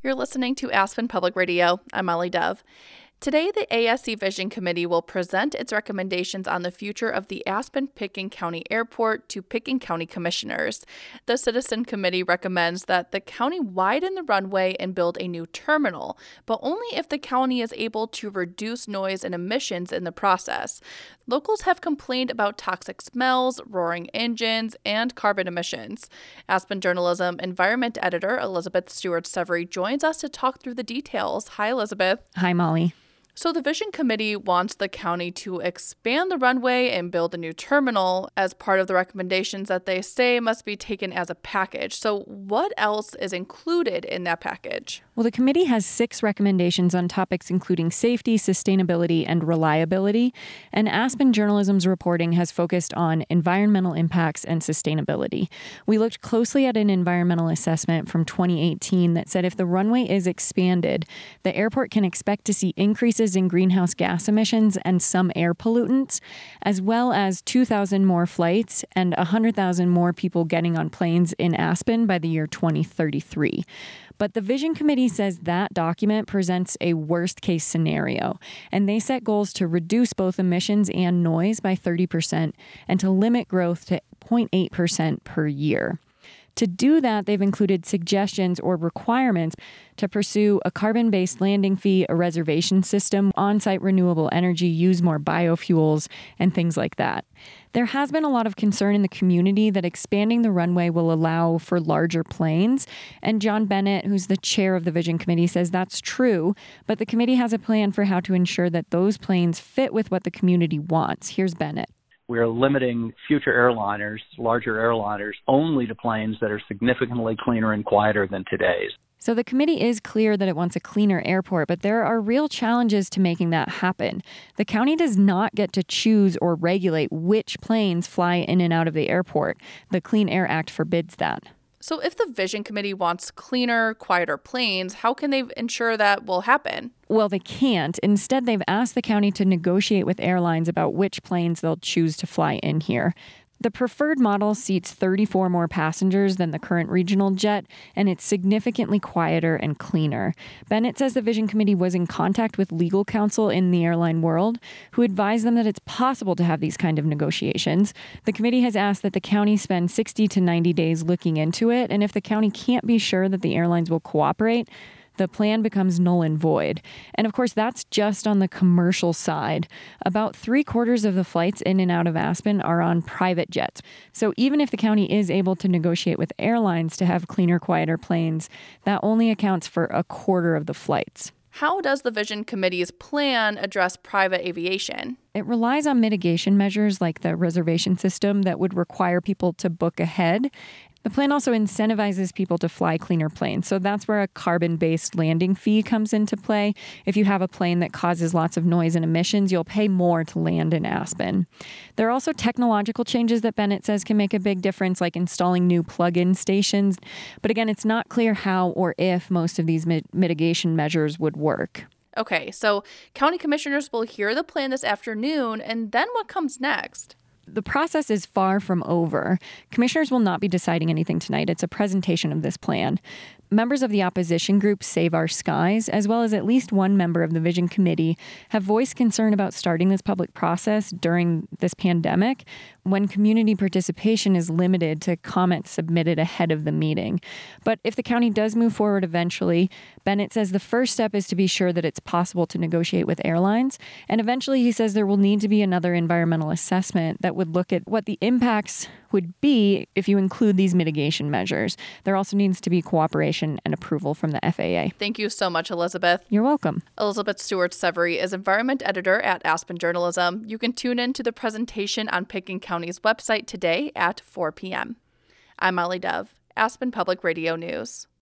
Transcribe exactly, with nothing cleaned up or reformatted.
You're listening to Aspen Public Radio. I'm Molly Dove. Today, the A S C Vision Committee will present its recommendations on the future of the Aspen-Pitkin County Airport to Pitkin County Commissioners. The Citizen Committee recommends that the county widen the runway and build a new terminal, but only if the county is able to reduce noise and emissions in the process. Locals have complained about toxic smells, roaring engines, and carbon emissions. Aspen Journalism Environment Editor Elizabeth Stewart-Severy joins us to talk through the details. Hi, Elizabeth. Hi, Molly. So the Vision Committee wants the county to expand the runway and build a new terminal as part of the recommendations that they say must be taken as a package. So what else is included in that package? Well, the committee has six recommendations on topics including safety, sustainability, and reliability. And Aspen Journalism's reporting has focused on environmental impacts and sustainability. We looked closely at an environmental assessment from twenty eighteen that said if the runway is expanded, the airport can expect to see increases in greenhouse gas emissions and some air pollutants, as well as two thousand more flights and one hundred thousand more people getting on planes in Aspen by the year twenty thirty-three. But the Vision Committee says that document presents a worst-case scenario, and they set goals to reduce both emissions and noise by thirty percent and to limit growth to zero point eight percent per year. To do that, they've included suggestions or requirements to pursue a carbon-based landing fee, a reservation system, on-site renewable energy, use more biofuels, and things like that. There has been a lot of concern in the community that expanding the runway will allow for larger planes. And John Bennett, who's the chair of the Vision Committee, says that's true, but the committee has a plan for how to ensure that those planes fit with what the community wants. Here's Bennett. We're limiting future airliners, larger airliners, only to planes that are significantly cleaner and quieter than today's. So the committee is clear that it wants a cleaner airport, but there are real challenges to making that happen. The county does not get to choose or regulate which planes fly in and out of the airport. The Clean Air Act forbids that. So if the Vision Committee wants cleaner, quieter planes, how can they ensure that will happen? Well, they can't. Instead, they've asked the county to negotiate with airlines about which planes they'll choose to fly in here. The preferred model seats thirty-four more passengers than the current regional jet, and it's significantly quieter and cleaner. Bennett says the Vision Committee was in contact with legal counsel in the airline world, who advised them that it's possible to have these kind of negotiations. The committee has asked that the county spend sixty to ninety days looking into it, and if the county can't be sure that the airlines will cooperate, the plan becomes null and void. And of course, that's just on the commercial side. About three quarters of the flights in and out of Aspen are on private jets. So even if the county is able to negotiate with airlines to have cleaner, quieter planes, that only accounts for a quarter of the flights. How does the Vision Committee's plan address private aviation? It relies on mitigation measures like the reservation system that would require people to book ahead. The plan also incentivizes people to fly cleaner planes, so that's where a carbon-based landing fee comes into play. If you have a plane that causes lots of noise and emissions, you'll pay more to land in Aspen. There are also technological changes that Bennett says can make a big difference, like installing new plug-in stations. But again, it's not clear how or if most of these mit- mitigation measures would work. Okay, so county commissioners will hear the plan this afternoon, and then what comes next? The process is far from over. Commissioners will not be deciding anything tonight. It's a presentation of this plan. Members of the opposition group Save Our Skies, as well as at least one member of the Vision Committee, have voiced concern about starting this public process during this pandemic when community participation is limited to comments submitted ahead of the meeting. But if the county does move forward eventually, Bennett says the first step is to be sure that it's possible to negotiate with airlines. And eventually, he says there will need to be another environmental assessment that would look at what the impacts would be if you include these mitigation measures. There also needs to be cooperation and approval from the F A A. Thank you so much, Elizabeth. You're welcome. Elizabeth Stewart-Severy is Environment Editor at Aspen Journalism. You can tune in to the presentation on Pitkin County's website today at four p.m. I'm Molly Dove, Aspen Public Radio News.